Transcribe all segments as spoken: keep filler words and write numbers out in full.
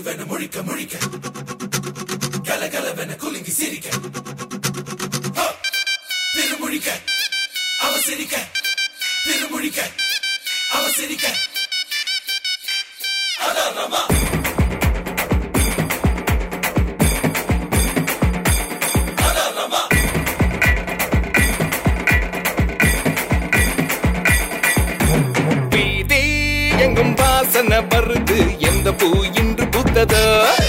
குழுவென முழிக்க முழிக்க கலகலவென குலுங்கி சிரிக்க திருமுழிக்க அவ சிரிக்க திருமுழிக்க அவ சிரிக்க அதான் ரமா அதான் ரமா வீதி எங்கும் வாசனை வருது எந்த பூ இன்று பூத்ததோ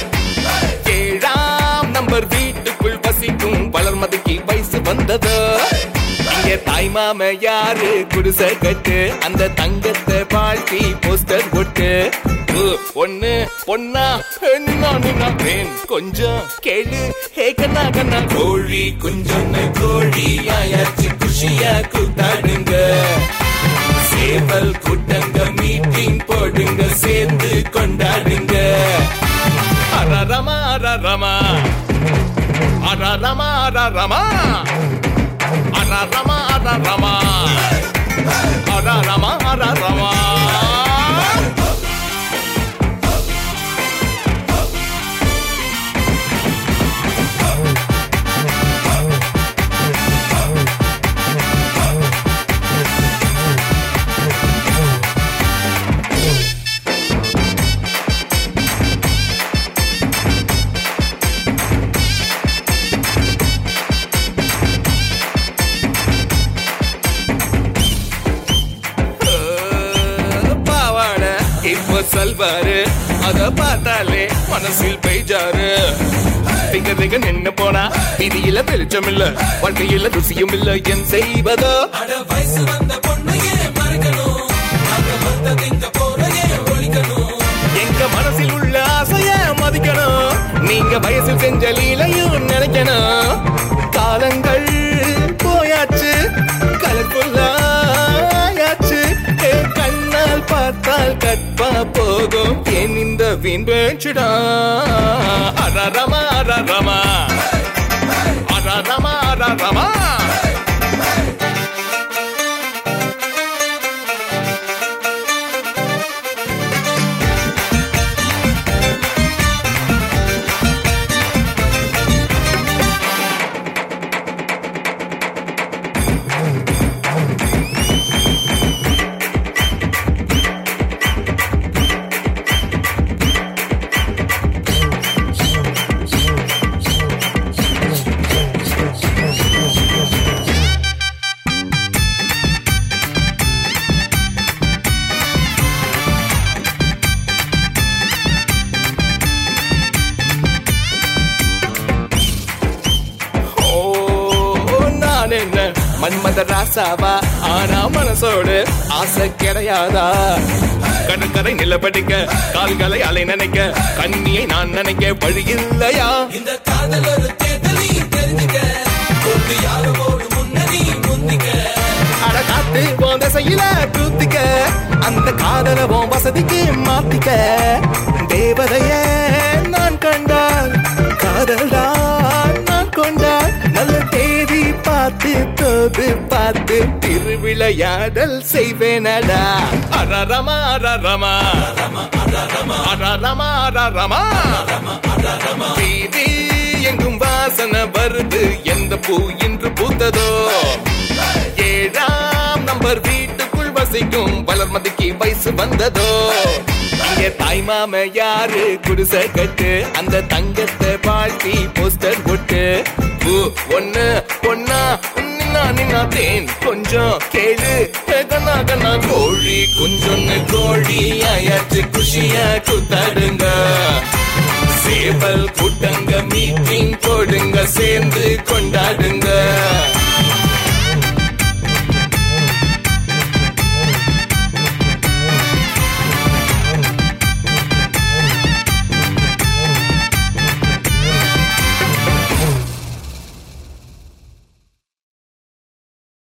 ஏழாம் நம்பர் வீட்டுக்குள் வசிக்கும் வளர்மதிக்கு வயசு வந்ததோ இங்க தாய் மாம யாரு குடிசை கட்டு அந்த தங்கத்தை வாழ்த்தி போஸ்டர் போட்டு ஒண்ணு பொண்ணா பெண்ணா பேன் கொஞ்சம் கேளு ஹே கண்ணா கண்ணா கோழி குஞ்சொன்னு கோழி ஆயாச்சு குஷியா கூத்தாடுங்க சேவல் கூட்டங்க மீட்டிங் போடுங்க சேர்ந்து கொண்டாடுங்க அரரமா அரரமா அரரமா அரரமா அரரமா அரரமா அரரமா அரரமா சல்வாரு அத பார்த்தாலே மனசில் பெய்ஜாரு திங்க திங்க நின்னு போனா விதியில வெளிச்சம் இல்ல வாழ்க்கையில ருசியும் இல்ல என் செய்வதோ வயசு வந்த பொண்ணையே மறக்கணும் எங்க மனசில் உள்ள ஆசைய மதிக்கணும் நீங்க வயசில் செஞ்ச லீலையும் நினைக்கணும் காலங்கள் போயாச்சு கலர்ஃபுல்லாயாச்சு கண்ணால் பார்த்தால் கற்பா போகும் என் இந்த வீண் பேச்சுடா அரரமா அரரமா அரரமா அரரமா மன்மத ராசாவா ஆனா மனசோடு ஆசை கிடையாதா கடற்கரை நிலப்படிக்க கால்களை அலை நினைக்க கண்ணியை நான் நினைக்க வழி இல்லையா இந்த காதல் ஒரு தேடலி தெரிஞ்சுக்க கொண்டு யாரோடு முன்னணி முந்திக்க அட காத்து போந்த செய்யல கூத்திக்க அந்த காதல போம் வசதிக்கு மாத்திக்க தேவதையே நான் கண்டால் காதல் தான் நான் கொண்டால் நல்ல தேதி பார்த்து தோது பார்த்து திருவிளையாடல் செய்வேனடா அரரமா அரரமா அரரமா அரரமா வீதி எங்கும் வாசனை வருது எந்த பூ இன்று பூத்ததோ ஏழாம் நம்பர் வீட்டுக்குள் வசிக்கும் வளர்மதிக்கு வயசு வந்ததோ இங்க தாய் மாம யாரு குடிசை கட்டு அந்த தங்கத்தை வாழ்த்தி போஸ்டர் போட்டு ஒண்ணு பொண்ணா நின்னா நின்னா தேன் கொஞ்சம் கேளு கண்ணா கண்ணா கோழி குஞ்சொன்னு கோழி ஆயாச்சு குஷியா கூத்தாடுங்க சேவல் கூட்டங்க